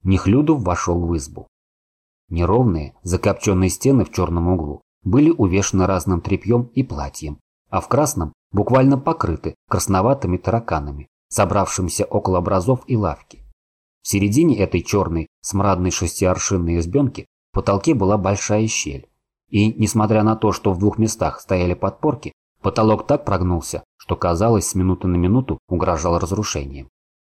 Нехлюдов вошел в избу. Неровные, закопченные стены в черном углу были увешаны разным тряпьем и платьем, а в красном буквально покрыты красноватыми тараканами, собравшимися около образов и лавки. В середине этой черной, смрадной шестиаршинной избенки в потолке была большая щель, и, несмотря на то, что в двух местах стояли подпорки, потолок так прогнулся, что, казалось, с минуты на минуту угрожал разрушением.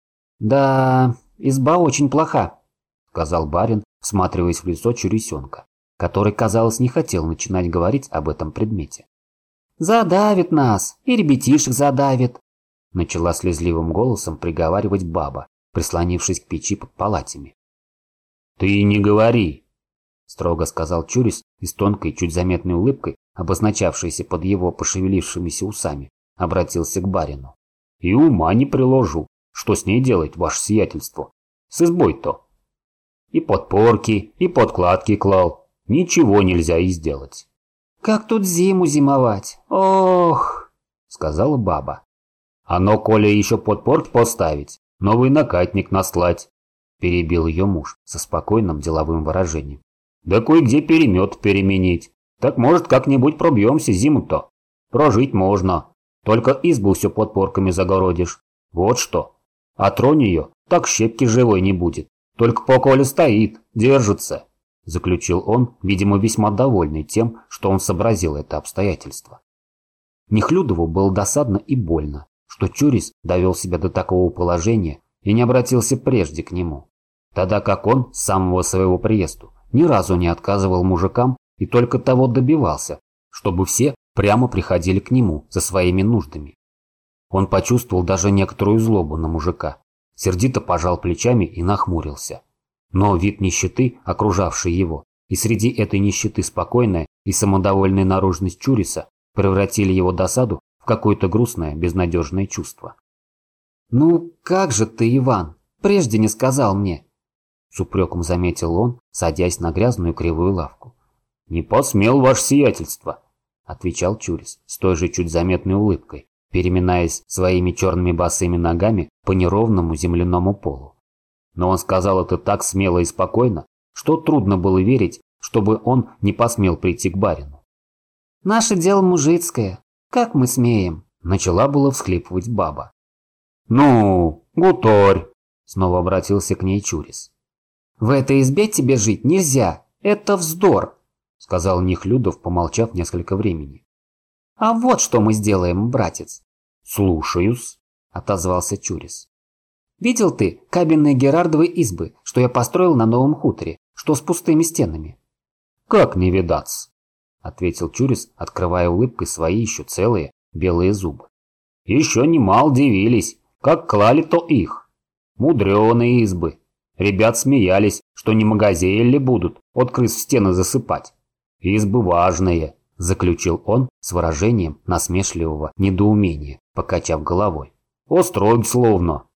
«Да, изба очень плоха», — сказал барин, всматриваясь в лицо Чурисенка, который, казалось, не хотел начинать говорить об этом предмете. «Задавит нас, и ребятишек задавит», — начала слезливым голосом приговаривать баба, прислонившись к печи под палатями. «Ты не говори», — строго сказал Чурис и с тонкой, чуть заметной улыбкой, обозначавшейся под его пошевелившимися усами, обратился к барину. «И ума не приложу, что с ней делать, ваше сиятельство? С избой-то. И подпорки, и подкладки клал. Ничего нельзя и сделать». «Как тут зиму зимовать? Ох!» — сказала баба. «Оно, коли еще подпорки поставить, новый накатник наслать», — перебил ее муж со спокойным деловым выражением. «Да кое-где перемет переменить. Так, может, как-нибудь пробьемся зиму-то. Прожить можно. Только избу все подпорками загородишь. Вот что. А тронь ее, так щепки живой не будет. Только поколе стоит, держится», — заключил он, видимо, весьма довольный тем, что он сообразил это обстоятельство. Нехлюдову было досадно и больно, что Чурис довел себя до такого положения и не обратился прежде к нему, тогда как он с самого своего приезда ни разу не отказывал мужикам и только того добивался, чтобы все прямо приходили к нему за своими нуждами. Он почувствовал даже некоторую злобу на мужика, сердито пожал плечами и нахмурился. Но вид нищеты, окружавшей его, и среди этой нищеты спокойная и самодовольная наружность Чуриса превратили его досаду в какое-то грустное, безнадежное чувство. «Ну как же ты, Иван, прежде не сказал мне?» С упреком заметил он, садясь на грязную кривую лавку. «Не посмел, ваше сиятельство», — отвечал Чурис с той же чуть заметной улыбкой, переминаясь своими черными босыми ногами по неровному земляному полу. Но он сказал это так смело и спокойно, что трудно было верить, чтобы он не посмел прийти к барину. «Наше дело мужицкое, как мы смеем?» — начала было всхлипывать баба. «Ну, гуторь!» — снова обратился к ней Чурис. «В этой избе тебе жить нельзя, это вздор!» — сказал Нехлюдов, помолчав несколько времени. «А вот что мы сделаем, братец!» «Слушаюсь!» — отозвался Чурис. «Видел ты кабинные Герардовы избы, что я построил на новом хуторе, что с пустыми стенами?» «Как не видаться?» — ответил Чурис, открывая улыбкой свои еще целые белые зубы. «Еще немало дивились, как клали-то их. Мудреные избы. Ребят смеялись, что не магазеи будут от крыс в стены засыпать. Избы важные», — заключил он с выражением насмешливого недоумения, покачав головой. «Остроги словно».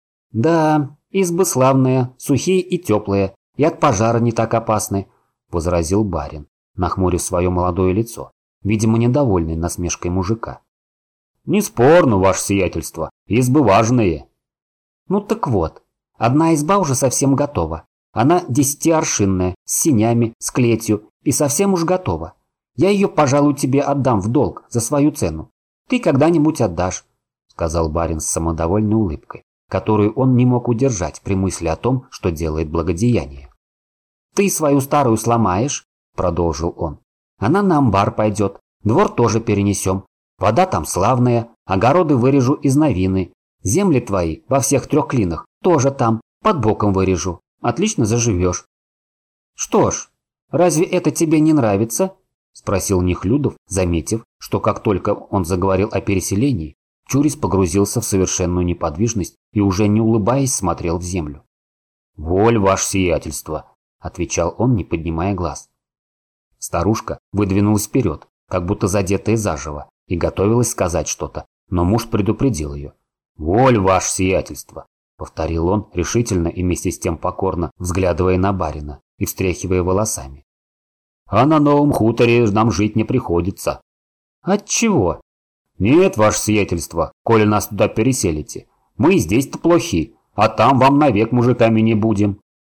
«Да, избы славные, сухие и теплые, и от пожара не так опасны», — возразил барин, нахмурив свое молодое лицо, видимо, недовольный насмешкой мужика. «Неспорно, ваше сиятельство, избы важные». «Ну так вот, одна изба уже совсем готова. Она 10-аршинная, с сенями, с клетью и совсем уж готова. Я ее, пожалуй, тебе отдам в долг за свою цену. Ты когда-нибудь отдашь», — сказал барин с самодовольной улыбкой, которую он не мог удержать при мысли о том, что делает благодеяние. «Ты свою старую сломаешь», — продолжил он. «Она на амбар пойдет, двор тоже перенесем. Вода там славная, огороды вырежу из новины. Земли твои во всех 3 клинах тоже там, под боком вырежу. Отлично заживешь». «Что ж, разве это тебе не нравится?» — спросил Нехлюдов, заметив, что как только он заговорил о переселении, Чурис погрузился в совершенную неподвижность и уже не улыбаясь смотрел в землю. «Воль, ваше сиятельство», — отвечал он, не поднимая глаз. Старушка выдвинулась вперед, как будто задетая заживо, и готовилась сказать что-то, но муж предупредил ее. «Воль, ваше сиятельство», — повторил он решительно и вместе с тем покорно, взглядывая на барина и встряхивая волосами. «А на новом хуторе нам жить не приходится». «Отчего?» «Нет, ваше сиятельство, коли нас туда переселите. Мы и здесь-то плохи, а там вам навек мужиками не будем.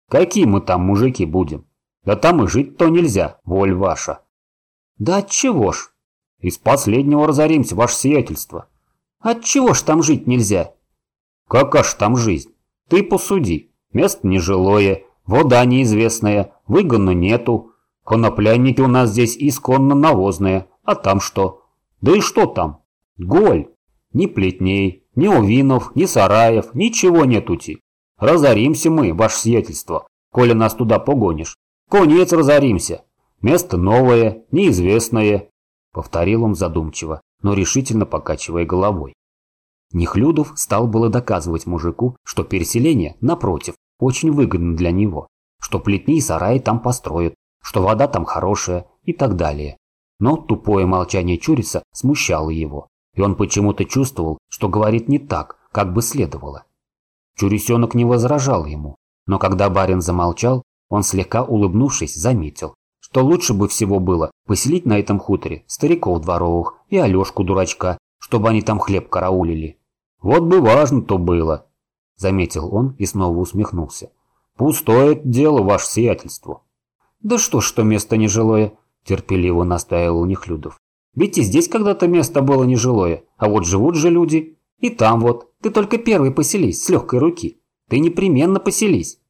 Какие мы там мужики будем? Да там и жить-то нельзя, воль ваша. Да отчего ж? Из последнего разоримся, ваше сиятельство. Отчего ж там жить нельзя? Какая ж там жизнь? Ты посуди. Место нежилое, вода неизвестная, выгону нету. Коноплянники у нас здесь исконно навозные, а там что? Да и что там? Голь. Ни плетней, ни увинов, ни сараев, ничего нетути. Разоримся мы, ваше сиятельство, коли нас туда погонишь. Конец разоримся. Место новое, неизвестное, повторил он задумчиво, но решительно покачивая головой. Нехлюдов стал было доказывать мужику, что переселение, напротив, очень выгодно для него, что плетни и сараи там построят, что вода там хорошая и так далее. Но тупое молчание Чуриса смущало его, и он почему-то чувствовал, что говорит не так, как бы следовало. Чурисенок не возражал ему, но когда барин замолчал, он, слегка улыбнувшись, заметил, что лучше бы всего было поселить на этом хуторе стариков дворовых и Алешку дурачка, чтобы они там хлеб караулили. Вот бы важно-то было, заметил он и снова усмехнулся. Пустое дело, ваше сиятельство. Да что ж, что место нежилое, терпеливо настаивал Нехлюдов. Ведь и здесь когда-то место было нежилое, а вот живут же люди. И там вот, ты только первый поселись, с легкой руки. Ты непременно поселись.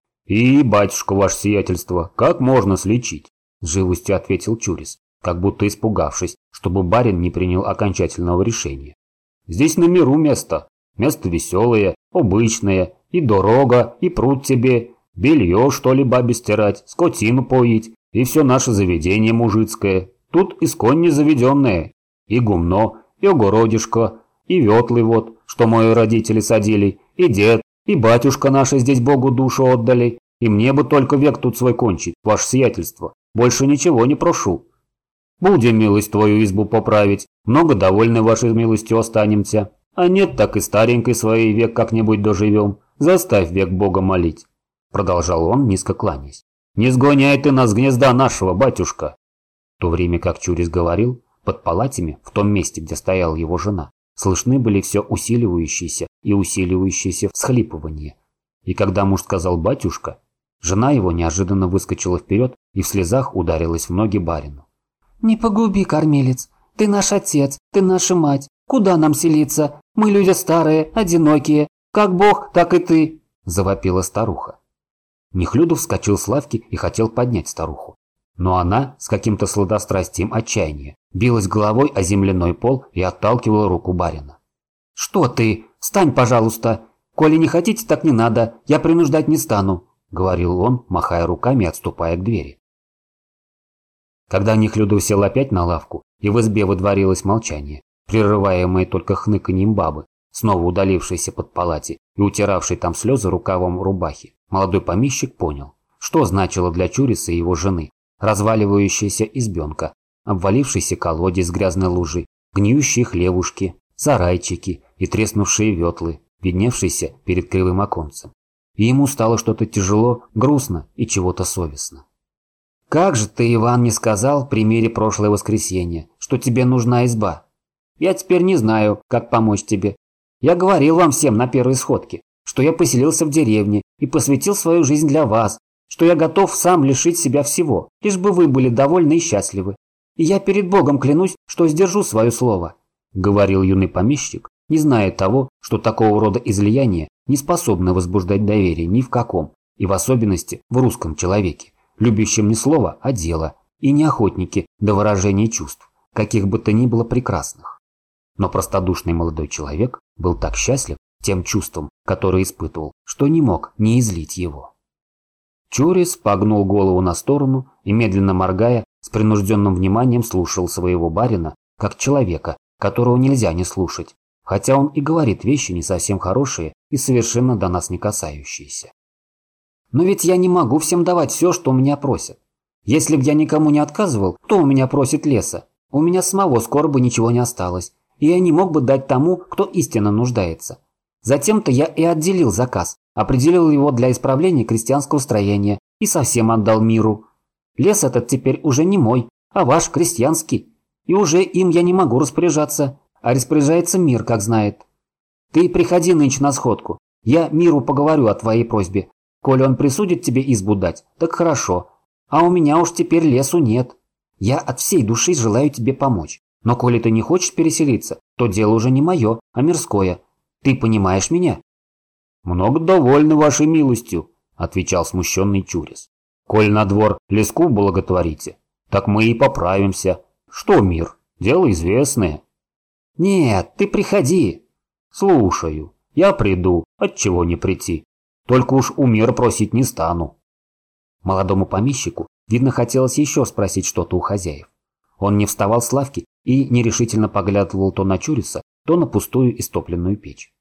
И, батюшка, ваше сиятельство, как можно слечить? С живостью ответил Чурис, как будто испугавшись, чтобы барин не принял окончательного решения. Здесь на миру место. Место веселое, обычное, и дорога, и пруд тебе, белье, что ли, бабе стирать, скотину поить, и все наше заведение мужицкое. Тут исконне заведенное, и гумно, и огородишко, и ветлы вот, что мои родители садили, и дед, и батюшка наши здесь Богу душу отдали, и мне бы только век тут свой кончить, ваше сиятельство, больше ничего не прошу. Будем милость твою избу поправить, много довольны вашей милостью останемся, а нет, так и старенькой своей век как-нибудь доживем, заставь век Бога молить, продолжал он, низко кланяясь. Не сгоняй ты нас с гнезда нашего, батюшка. В то время как Чурис говорил, под палатями, в том месте, где стояла его жена, слышны были все усиливающиеся и усиливающиеся всхлипывания. И когда муж сказал «батюшка», жена его неожиданно выскочила вперед и в слезах ударилась в ноги барину. «Не погуби, кормилец, ты наш отец, ты наша мать, куда нам селиться? Мы люди старые, одинокие, как Бог, так и ты», – завопила старуха. Нехлюдов вскочил с лавки и хотел поднять старуху. Но она, с каким-то сладострастием отчаяния, билась головой о земляной пол и отталкивала руку барина. «Что ты? Встань, пожалуйста! Коли не хотите, так не надо, я принуждать не стану», – говорил он, махая руками и отступая к двери. Когда Нехлюдов сел опять на лавку, и в избе водворилось молчание, прерываемое только хныканьем бабы, снова удалившейся под палати и утиравшей там слезы рукавом рубахи, молодой помещик понял, что значило для Чуриса и его жены разваливающаяся избенка, обвалившийся колодец с грязной лужей, гниющие хлевушки, сарайчики и треснувшие ветлы, видневшиеся перед кривым оконцем. И ему стало что-то тяжело, грустно и чего-то совестно. «Как же ты, Иван, не сказал при мире прошлое воскресенье, что тебе нужна изба? Я теперь не знаю, как помочь тебе. Я говорил вам всем на первой сходке, что я поселился в деревне и посвятил свою жизнь для вас, что я готов сам лишить себя всего, лишь бы вы были довольны и счастливы. И я перед Богом клянусь, что сдержу свое слово», – говорил юный помещик, не зная того, что такого рода излияния не способны возбуждать доверие ни в каком, и в особенности в русском человеке, любящем не слово, а дело, и не охотнике до выражения чувств, каких бы то ни было прекрасных. Но простодушный молодой человек был так счастлив тем чувством, которое испытывал, что не мог не излить его. Чурис погнул голову на сторону и, медленно моргая, с принужденным вниманием слушал своего барина, как человека, которого нельзя не слушать, хотя он и говорит вещи не совсем хорошие и совершенно до нас не касающиеся. «Но ведь я не могу всем давать все, что у меня просят. Если б я никому не отказывал, кто у меня просит леса? У меня самого скоро бы ничего не осталось, и я не мог бы дать тому, кто истинно нуждается. Затем-то я и отделил заказ, определил его для исправления крестьянского строения и совсем отдал миру. Лес этот теперь уже не мой, а ваш, крестьянский, и уже им я не могу распоряжаться, а распоряжается мир, как знает. Ты приходи нынче на сходку, я миру поговорю о твоей просьбе, Коли он присудит тебе избу дать, так хорошо. А у меня уж теперь лесу нет. Я от всей души желаю тебе помочь. Но коли ты не хочешь переселиться, то дело уже не мое, а мирское. Ты понимаешь меня?» «Много довольны вашей милостью», – отвечал смущенный Чурис. «Коль на двор леску благотворите, так мы и поправимся. Что мир? Дело известное». «Нет, ты приходи». «Слушаю. Я приду. Отчего не прийти? Только уж у мира просить не стану». Молодому помещику, видно, хотелось еще спросить что-то у хозяев. Он не вставал с лавки и нерешительно поглядывал то на Чуриса, то на пустую истопленную печь.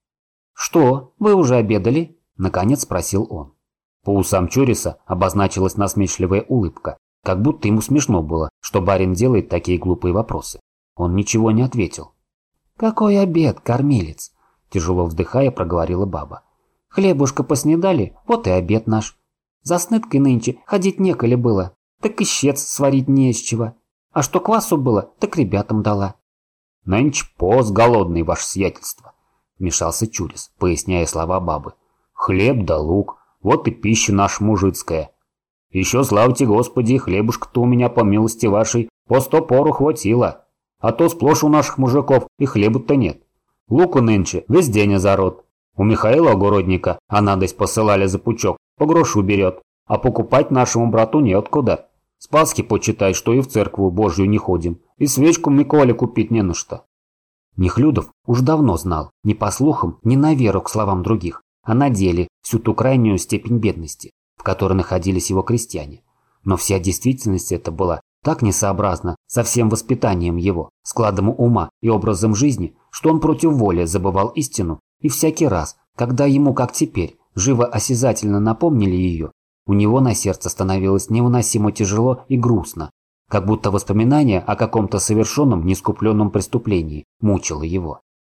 «Что, вы уже обедали?» – наконец спросил он. По усам Чуриса обозначилась насмешливая улыбка, как будто ему смешно было, что барин делает такие глупые вопросы. Он ничего не ответил. «Какой обед, кормилец?» – тяжело вздыхая, проговорила баба. «Хлебушка поснедали, вот и обед наш. За снедкой нынче ходить неколи было, так и щец сварить не из чего. А что квасу было, так ребятам дала». «Нынче пост голодный, ваше сиятельство», – вмешался Чурис, поясняя слова бабы. «Хлеб да лук, вот и пища наша мужицкая. Еще, славьте Господи, хлебушка-то у меня, по милости вашей, по 100 пору хватило. А то сплошь у наших мужиков и хлеба-то нет. Луку нынче весь день озарот. У Михаила Огородника анадось посылали за пучок, по грошу берет, а покупать нашему брату неоткуда. С Пасхи почитай, что и в церкву Божью не ходим, и свечку Миколе купить не на что». Нехлюдов уж давно знал, не по слухам, не на веру к словам других, а на деле всю ту крайнюю степень бедности, в которой находились его крестьяне. Но вся действительность эта была так несообразна со всем воспитанием его, складом ума и образом жизни, что он против воли забывал истину, и всякий раз, когда ему, как теперь, живо осязательно напомнили ее, у него на сердце становилось невыносимо тяжело и грустно, как будто воспоминание о каком-то совершенном неискупленном преступлении мучило его.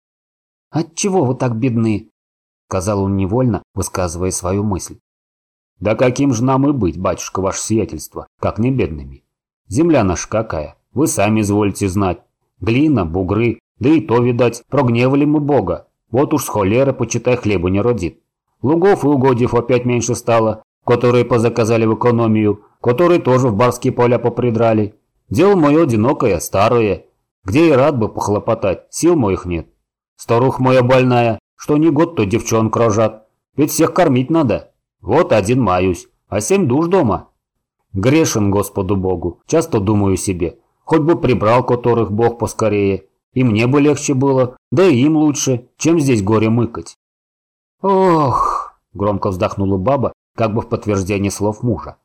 «Отчего вы так бедны?» – сказал он невольно, высказывая свою мысль. «Да каким же нам и быть, батюшка, ваше сиятельство, как не бедными? Земля наша какая, вы сами изволите знать. Глина, бугры, да и то, видать, прогневали мы Бога. Вот уж с холеры, почитай, хлеба не родит. Лугов и угодьев опять меньше стало, которые позаказали в экономию, которые тоже в барские поля попридрали. Дело мое одинокое, старое, где и рад бы похлопотать, сил моих нет. Старуха моя больная, что не год, то девчонок рожат, ведь всех кормить надо. Вот один маюсь, а 7 душ дома. Грешен Господу Богу, часто думаю себе, хоть бы прибрал которых Бог поскорее, и мне бы легче было, да и им лучше, чем здесь горе мыкать». «Ох!» – громко вздохнула баба, как бы в подтверждение слов мужа.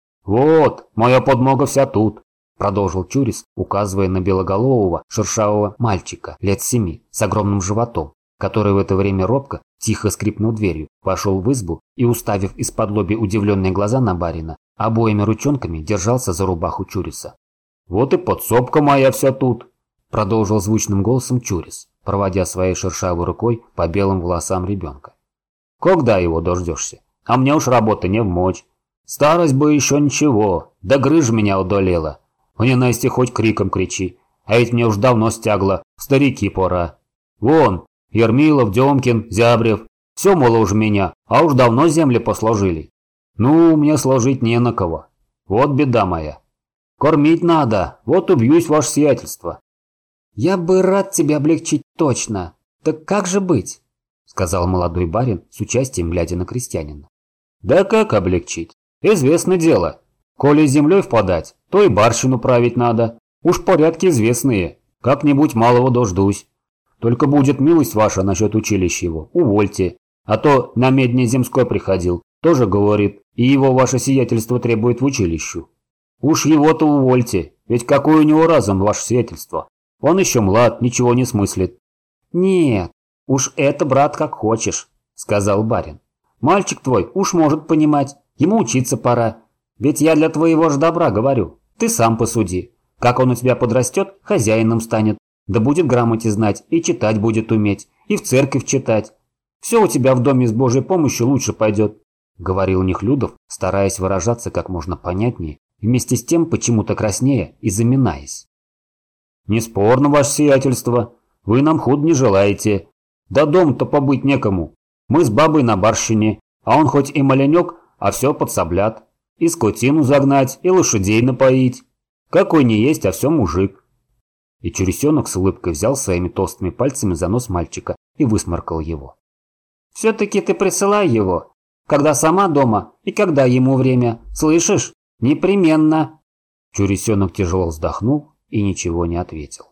«Вот, моя подмога вся тут», – продолжил Чурис, указывая на белоголового шершавого мальчика лет 7 с огромным животом, который в это время робко, тихо скрипнув дверью, вошел в избу и, уставив из-под-лоби удивленные глаза на барина, обоими ручонками держался за рубаху Чуриса. «Вот и подсобка моя вся тут», – продолжил звучным голосом Чурис, проводя своей шершавой рукой по белым волосам ребенка. «Когда его дождешься? А мне уж работа не вмочь. Старость бы еще ничего, да грыжа меня одолела. Мне Насте хоть криком кричи, а ведь мне уж давно стягло, старики пора. Вон, Ермилов, Демкин, Зябрев, все, мол, уж меня, а уж давно земли посложили. Ну, мне сложить не на кого. Вот беда моя. Кормить надо, вот убьюсь, ваше сиятельство». «Я бы рад тебя облегчить точно. Так как же быть?» – сказал молодой барин с участием, глядя на крестьянина. «Да как облегчить? Известно дело. Коли землей впадать, то и барщину править надо. Уж порядки известные. Как-нибудь малого дождусь. Только будет милость ваша насчет училища его, увольте. А то на Медне Земской приходил, тоже говорит, и его ваше сиятельство требует в училищу. Уж его-то увольте, ведь какой у него разум, ваше сиятельство. Он еще млад, ничего не смыслит». «Нет, уж это, брат, как хочешь», – сказал барин. «Мальчик твой уж может понимать, ему учиться пора. Ведь я для твоего же добра говорю, ты сам посуди. Как он у тебя подрастет, хозяином станет, да будет грамоте знать, и читать будет уметь, и в церковь читать. Все у тебя в доме с Божьей помощью лучше пойдет», – говорил Нехлюдов, стараясь выражаться как можно понятнее, вместе с тем почему-то краснея и заминаясь. «Неспорно, ваше сиятельство, вы нам худ не желаете. Да дом-то побыть некому. Мы с бабой на барщине, а он хоть и маленек, а все подсоблят. И скотину загнать, и лошадей напоить. Какой не есть, а все мужик. И Чурисенок с улыбкой взял своими толстыми пальцами за нос мальчика и высморкал его. «Все-таки ты присылай его, когда сама дома и когда ему время, слышишь? Непременно!» Чурисенок тяжело вздохнул и ничего не ответил.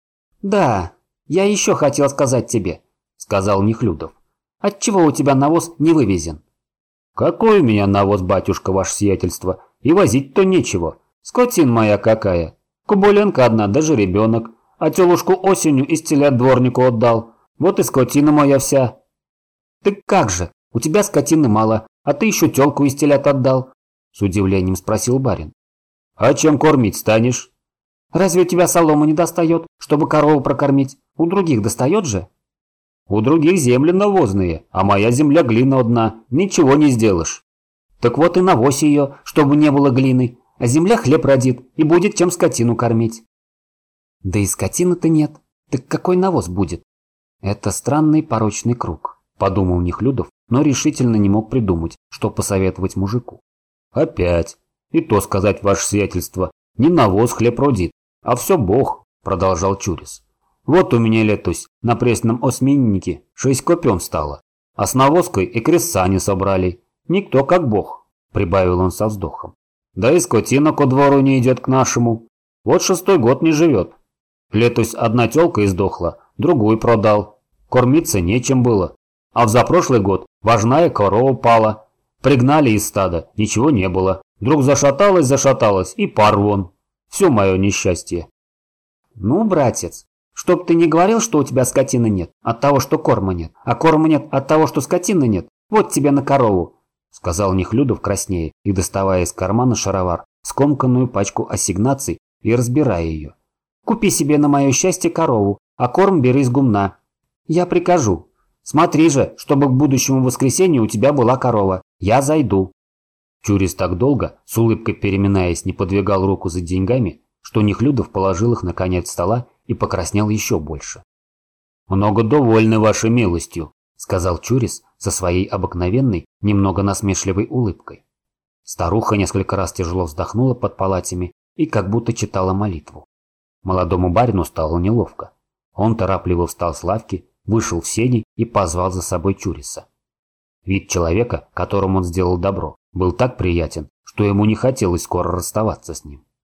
«Да, я еще хотел сказать тебе», — сказал Нехлюдов. «Отчего у тебя навоз не вывезен?» «Какой у меня навоз, батюшка, ваше сиятельство, и возить-то нечего. Скотин моя какая. Куболенка одна, даже ребенок, а телушку осенью из телят дворнику отдал. Вот и скотина моя вся». «Так как же, у тебя скотины мало, а ты еще телку из телят отдал?» С удивлением спросил барин. «А чем кормить станешь?» «Разве у тебя солома не достает, чтобы корову прокормить? У других достает же?» «У других земли навозные, а моя земля глина одна, ничего не сделаешь». «Так вот и навозь ее, чтобы не было глины, а земля хлеб родит и будет чем скотину кормить». «Да и скотины-то нет, так какой навоз будет?» «Это странный порочный круг», – подумал Нехлюдов, но решительно не мог придумать, что посоветовать мужику. «Опять. И то сказать, ваше сиятельство, не навоз хлеб родит, а все Бог», – продолжал Чурис. «Вот у меня летось на пресном осьминнике 6 копен стало, а с навозкой и крестьяне собрали. Никто как Бог», – прибавил он со вздохом. «Да и скотина ко двору не идет к нашему. Вот 6-й год не живет. Летось одна телка издохла, другую продал. Кормиться нечем было. А взапрошлый год важная корова пала. Пригнали из стада, ничего не было. Вдруг зашаталась и пар вон. Все мое несчастье». «Ну, братец, чтоб ты не говорил, что у тебя скотины нет, от того, что корма нет, а корма нет от того, что скотины нет, вот тебе на корову», – сказал Нехлюдов краснее и доставая из кармана шаровар скомканную пачку ассигнаций и разбирая ее. «Купи себе на мое счастье корову, а корм бери из гумна. Я прикажу. Смотри же, чтобы к будущему воскресенью у тебя была корова. Я зайду». Чурис так долго, с улыбкой переминаясь, не подвигал руку за деньгами, что Нехлюдов положил их на конец стола и покраснел еще больше. «Много довольны вашей милостью», – сказал Чурис со своей обыкновенной, немного насмешливой улыбкой. Старуха несколько раз тяжело вздохнула под палатями и как будто читала молитву. Молодому барину стало неловко. Он торопливо встал с лавки, вышел в сени и позвал за собой Чуриса. Вид человека, которому он сделал добро, был так приятен, что ему не хотелось скоро расставаться с ним.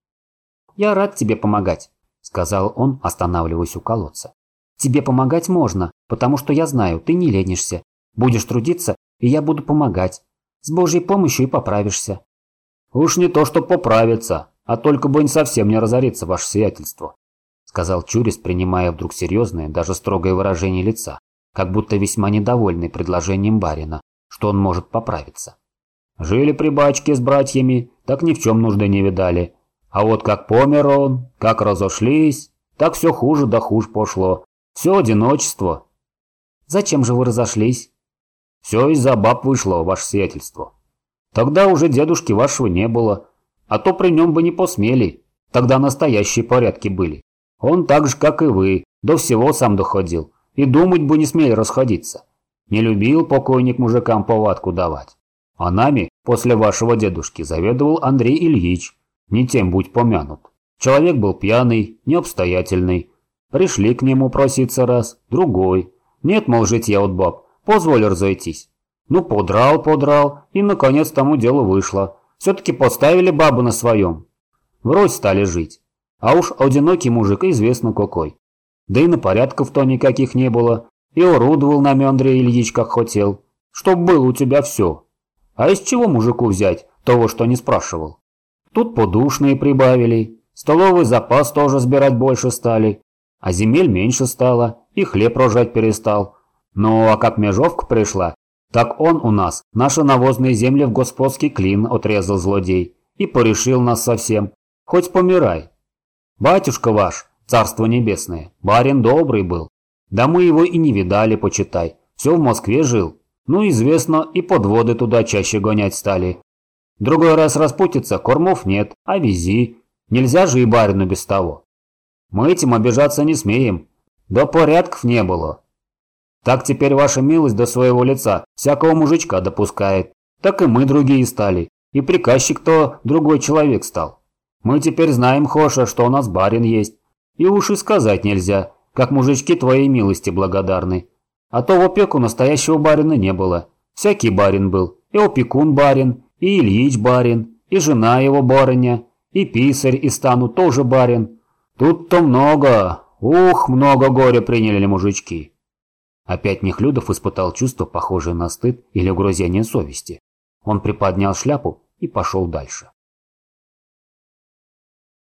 «Я рад тебе помогать», – сказал он, останавливаясь у колодца. «Тебе помогать можно, потому что я знаю, ты не ленишься. Будешь трудиться, и я буду помогать. С Божьей помощью и поправишься». «Уж не то, что поправиться, а только бы совсем не разориться, ваше сиятельство», – сказал Чурис, принимая вдруг серьезное, даже строгое выражение лица, как будто весьма недовольный предложением барина, что он может поправиться. «Жили при бачке с братьями, так ни в чем нужды не видали. А вот как помер он, как разошлись, так все хуже да хуже пошло. Все одиночество». «Зачем же вы разошлись?» «Все из-за баб вышло, ваше сиятельство. Тогда уже дедушки вашего не было, а то при нем бы не посмели. Тогда настоящие порядки были. Он так же, как и вы, до всего сам доходил, и думать бы не смели расходиться. Не любил покойник мужикам повадку давать. А нами после вашего дедушки заведовал Андрей Ильич, не тем будь помянут. Человек был пьяный, необстоятельный. Пришли к нему проситься раз, другой. Нет, мол, житья от баб, позволь разойтись. Ну, подрал, и наконец тому дело вышло. Все-таки поставили бабу на своем. Врозь стали жить. А уж одинокий мужик известно какой. Да и на порядков-то никаких не было. И орудовал нами Андрей Ильич как хотел. Чтоб было у тебя все. А из чего мужику взять того, что не спрашивал? Тут подушные прибавили, столовый запас тоже сбирать больше стали, а земель меньше стало, и хлеб рожать перестал. Ну а как межовка пришла, так он у нас наши навозные земли в господский клин отрезал злодей и порешил нас совсем, хоть помирай. Батюшка ваш, царство небесное, барин добрый был, да мы его и не видали, почитай, все в Москве жил, ну известно, и подводы туда чаще гонять стали. Другой раз распутиться, кормов нет, а вези, нельзя же и барину без того. Мы этим обижаться не смеем, да порядков не было. Так теперь ваша милость до своего лица всякого мужичка допускает. так и мы другие стали, и приказчик-то другой человек стал. Мы теперь знаем, Хоша, что у нас барин есть, и уж и сказать нельзя, как мужички твоей милости благодарны. А то в опеку настоящего барина не было. Всякий барин был, и опекун барин, и Ильич барин, и жена его барыня, и писарь из стану тоже барин. Тут-то много, много горя приняли мужички. Опять Нехлюдов испытал чувство, похожее на стыд или угрызение совести. Он приподнял шляпу и пошел дальше.